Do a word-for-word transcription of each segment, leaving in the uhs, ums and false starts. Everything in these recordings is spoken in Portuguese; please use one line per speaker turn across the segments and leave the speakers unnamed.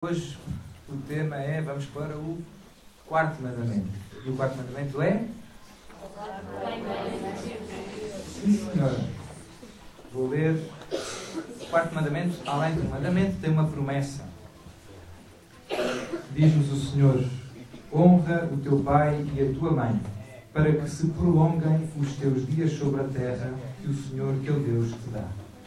Hoje o tema é, vamos para o quarto mandamento. E o quarto mandamento é? Sim, senhora. Vou ler. O quarto mandamento, além do mandamento, tem uma promessa. Diz-nos o Senhor: honra o teu pai e a tua mãe, para que se prolonguem os teus dias sobre a terra que o Senhor, teu Deus, te dá.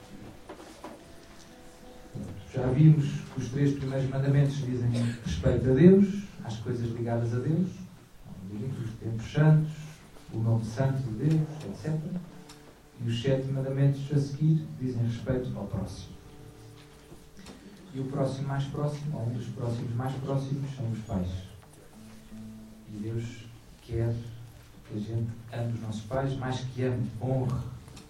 Já vimos que os três primeiros mandamentos dizem respeito a Deus, às coisas ligadas a Deus, os tempos santos, o nome santo de Deus, etcétera. E os sete mandamentos a seguir dizem respeito ao próximo. E o próximo mais próximo, ou um dos próximos mais próximos, são os pais. E Deus quer que a gente ame os nossos pais, mais que ame, honre.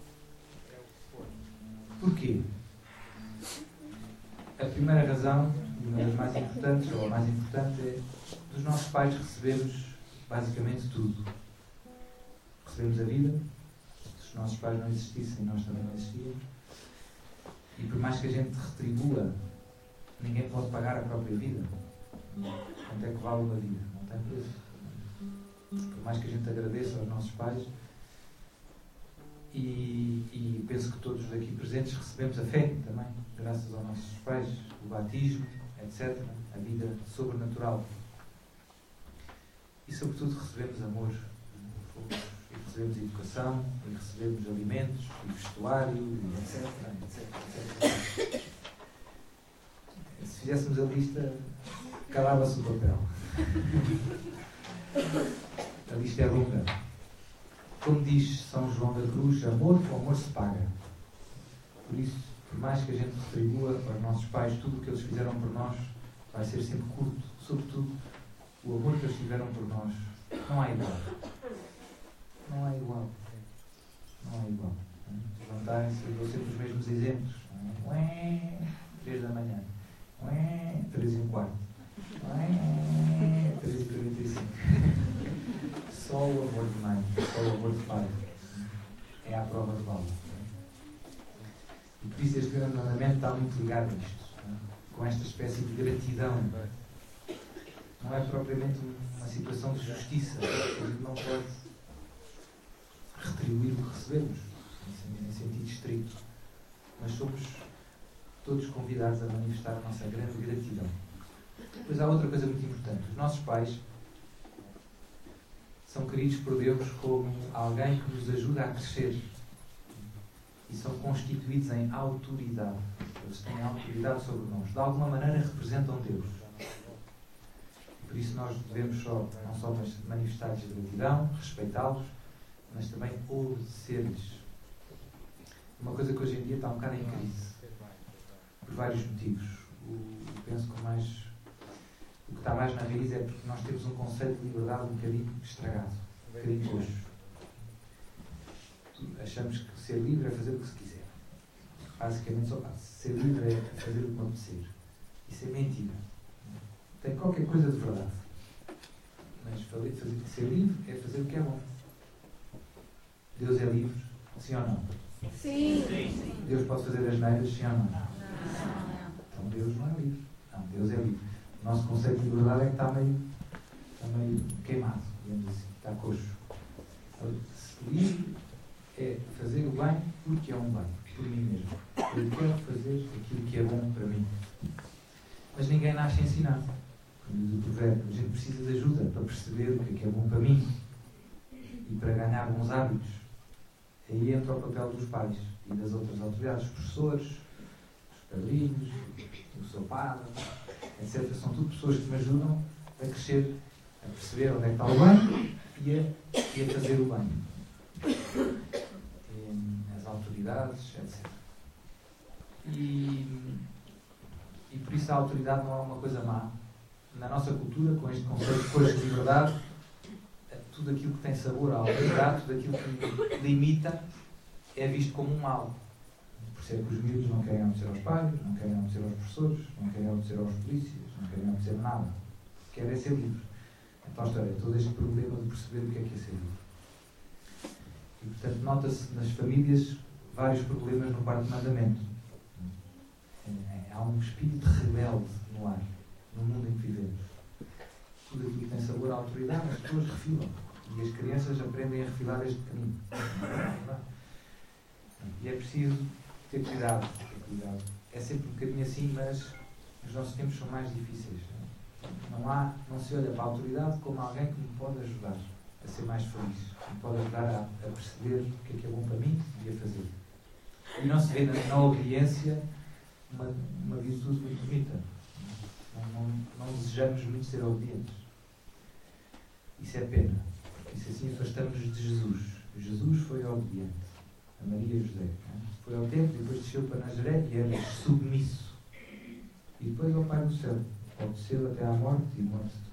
Porquê? A primeira razão, e uma das mais importantes, ou a mais importante, é dos nossos pais recebemos basicamente tudo. Recebemos a vida. Se os nossos pais não existissem, nós também não existíamos. E por mais que a gente retribua, ninguém pode pagar a própria vida. Quanto é que vale uma vida? Não tem preço. Por mais que a gente agradeça aos nossos pais, e, e penso que todos aqui presentes recebemos a fé também, graças aos nossos pais, o batismo, etcétera, a vida sobrenatural. E sobretudo recebemos amor, e recebemos educação, e recebemos alimentos, e vestuário, e etcétera, etcétera, etcétera. Se fizéssemos a lista, calava-se o papel. A lista é longa. Como diz São João da Cruz, amor com amor se paga. Por isso, por mais que a gente retribua aos nossos pais tudo o que eles fizeram por nós, vai ser sempre curto. Sobretudo, o amor que eles tiveram por nós não há igual. Não há igual. Não há igual. Levantarem-se, eu dou sempre os mesmos exemplos. Ué, três da manhã. Ué, três e um quarto. Ué, três e quarenta e cinco. Só o amor de mãe, só o amor de pai é a prova de bala. E por isso este grande mandamento está muito ligado a isto, com esta espécie de gratidão. Não é propriamente uma situação de justiça, a gente não pode retribuir o que recebemos, em sentido estrito, mas somos todos convidados a manifestar a nossa grande gratidão. Depois há outra coisa muito importante: os nossos pais são queridos por Deus como alguém que nos ajuda a crescer e são constituídos em autoridade. Eles têm autoridade sobre nós. De alguma maneira representam Deus. Por isso nós devemos só, não só manifestar-lhes gratidão, respeitá-los, mas também obedecer-lhes. Uma coisa que hoje em dia está um bocado em crise, por vários motivos. O, penso que mais... O que está mais na raiz é porque nós temos um conceito de liberdade um bocadinho estragado, um bocadinho coxo. Achamos que ser livre é fazer o que se quiser. Basicamente, só ser livre é fazer o que me apetecer. Isso é mentira. Tem qualquer coisa de verdade. Mas fazer, ser livre é fazer o que é bom. Deus é livre, sim ou não?
Sim.
Deus pode fazer as neiras, sim ou não? Não. Então Deus não é livre. Não, Deus é livre. O nosso conceito de liberdade é que está meio, está meio queimado, digamos assim, está coxo. Livre é fazer o bem porque é um bem, por mim mesmo. Eu quero fazer aquilo que é bom para mim. Mas ninguém nasce ensinado. Como diz o provérbio, a gente precisa de ajuda para perceber o que é que é bom para mim e para ganhar bons hábitos. Aí entra o papel dos pais e das outras autoridades, os professores, os padrinhos, o seu padre, etcétera. São tudo pessoas que me ajudam a crescer, a perceber onde é que está o bem e a, e a fazer o bem. E, as autoridades, etcétera. E, e por isso a autoridade não é uma coisa má. Na nossa cultura, com este conceito de coisa de liberdade, tudo aquilo que tem sabor à autoridade, tudo aquilo que limita, é visto como um mal. Por isso é que os miúdos não querem obedecer aos pais, não querem obedecer aos professores, não querem obedecer aos polícias, não querem obedecer a nada. Querem ser livres. Então, a história é todo este problema de perceber o que é que é ser livre. E, portanto, nota-se nas famílias vários problemas no quarto mandamento. Há um espírito rebelde no ar. autoridade, as pessoas refilam. E as crianças aprendem a refilar desde pequenino. E é preciso ter cuidado, ter cuidado. É sempre um bocadinho assim, mas os nossos tempos são mais difíceis. Não, há, não se olha para a autoridade como alguém que me pode ajudar a ser mais feliz, que me pode ajudar a, a perceber o que é que é bom para mim e a fazer. E não se vê na, na obediência uma, uma virtude muito bonita. Não, não, não desejamos muito ser obedientes. Isso é pena. Isso assim afastamos de Jesus. Jesus foi obediente. A Maria e José. Foi ao templo e depois desceu para Nazaré e era submisso. E depois ao Pai do céu. Obedeceu até à morte e morte de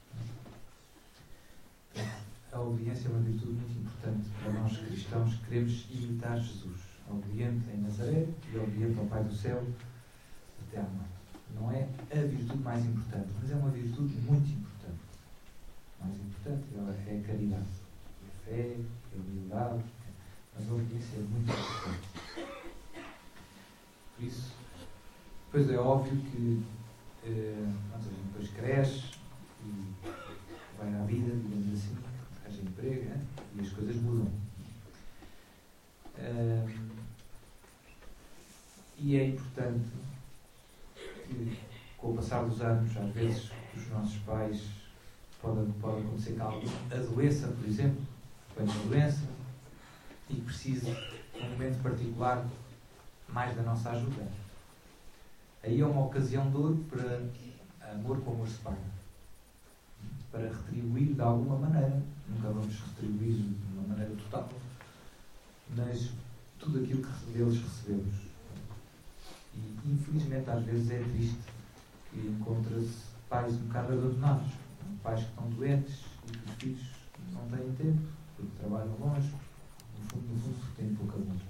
cruz. A obediência é uma virtude muito importante para nós cristãos que queremos imitar Jesus. Obediente em Nazaré e obediente ao Pai do céu até à morte. Não é a virtude mais importante, mas é uma virtude muito importante. Mais importante é a caridade, a fé, a humildade, mas a obediência é muito importante. Por isso, depois é óbvio que eh, a gente depois cresce e vai à vida, digamos assim, arranja emprego, né? E as coisas mudam. Uh, e é importante que, com o passar dos anos, às vezes os nossos pais pode, pode acontecer que alguém adoeça, por exemplo, apanha uma doença e precise, num momento particular, mais da nossa ajuda. Aí é uma ocasião de ouro para amor com amor se paga. Para retribuir de alguma maneira. Nunca vamos retribuir de uma maneira total, mas tudo aquilo que deles recebemos. E infelizmente às vezes é triste que encontra-se pais um bocado abandonados, pais que estão doentes e que os filhos não têm tempo, porque trabalham longe, no fundo, no fundo porque têm pouco amor.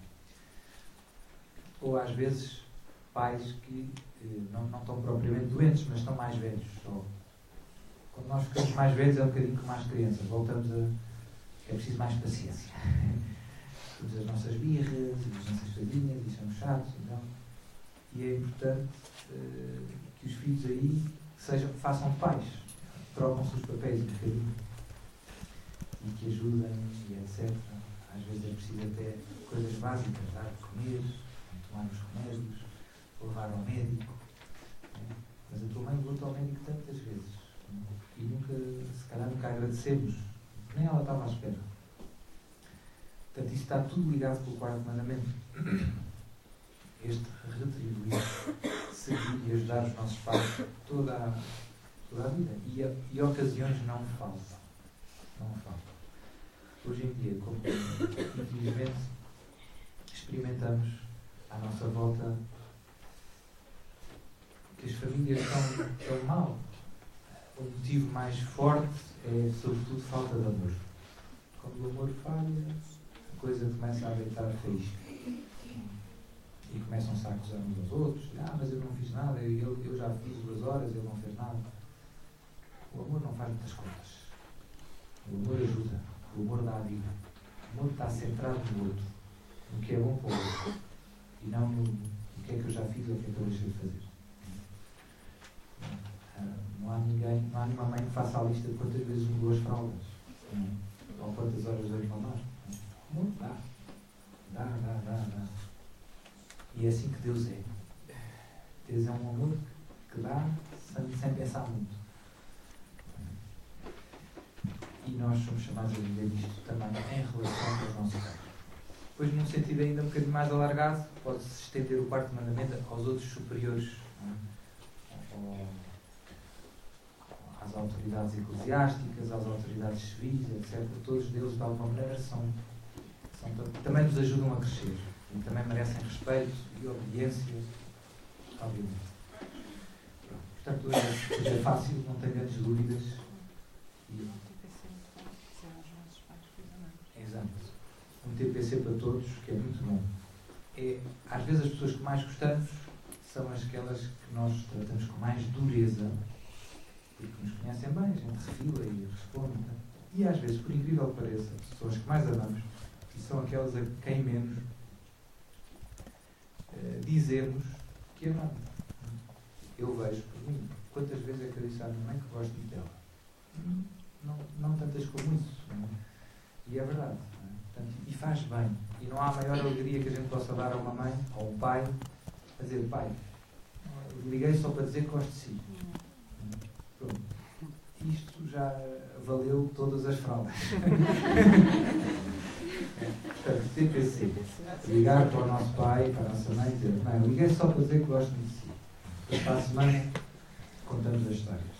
Ou às vezes pais que eh, não, não estão propriamente doentes, mas estão mais velhos. Só. Quando nós ficamos mais velhos é um bocadinho como as crianças, voltamos a... é preciso mais paciência. Temos as nossas birras, as nossas coisinhas, e somos chatos, então. E é importante uh, que os filhos aí sejam, façam pais, trocam-se os papéis um bocadinho e que ajudem, e etcétera. Às vezes é preciso até coisas básicas, dar de comer, tomar os remédios, levar ao médico. Né? Mas a tua mãe levou-te ao médico tantas vezes, né? E nunca, se calhar nunca agradecemos, nem ela estava à espera. Portanto, isso está tudo ligado com o quarto mandamento. Este retribuir, seguir e ajudar os nossos pais toda a, toda a vida. E, a, e ocasiões não faltam. Não faltam. Hoje em dia, como infelizmente experimentamos à nossa volta que as famílias estão, estão mal. O motivo mais forte é, sobretudo, falta de amor. Quando o amor falha, a coisa começa a deitar faísca. E começam-se a acusar uns aos outros. Ah, mas eu não fiz nada, eu, eu já fiz duas horas, ele não fez nada. O amor não faz muitas contas. O amor ajuda. O amor dá a vida. O amor está centrado no outro. No que é bom para o outro. E não no, no que é que eu já fiz ou o que é que eu deixei de fazer. Ah, não há ninguém, não há nenhuma mãe que faça a lista de quantas vezes mudou as fraldas. Ou quantas horas deu de mamar. O amor dá. Dá, dá, dá, dá. E é assim que Deus é. Deus é um amor que dá sem, sem pensar muito. E nós somos chamados a viver isto também em relação aos nossos pais. Depois, num sentido ainda um bocadinho mais alargado, pode-se estender o quarto mandamento aos outros superiores, não é? Às autoridades eclesiásticas, às autoridades civis, etcétera. Todos deles, de alguma maneira, são, são, também nos ajudam a crescer. E também merecem respeito e obediência, obviamente. Portanto, hoje, hoje é fácil, não tenho grandes dúvidas. E... Exato. Um T P C para todos, que é muito bom. É, às vezes as pessoas que mais gostamos são aquelas que nós tratamos com mais dureza, porque nos conhecem bem, a gente refila e responde. Né? E às vezes, por incrível que pareça, as pessoas que mais amamos e são aquelas a quem menos uh, dizemos que amamos. Eu vejo por mim, quantas vezes é que eu disse à minha mãe que gosto muito dela? Hum, não, não tantas como isso. Não é? E é verdade. Não é? Portanto, e faz bem. E não há maior alegria que a gente possa dar a uma mãe ou a um pai a dizer: pai, liguei só para dizer que gosto de si. Pronto. Isto já valeu todas as fraldas. Portanto, T P C. Ligar para o nosso pai, para a nossa mãe e dizer: mãe, liguei só para dizer que gosto de si. Depois para a semana contamos as histórias.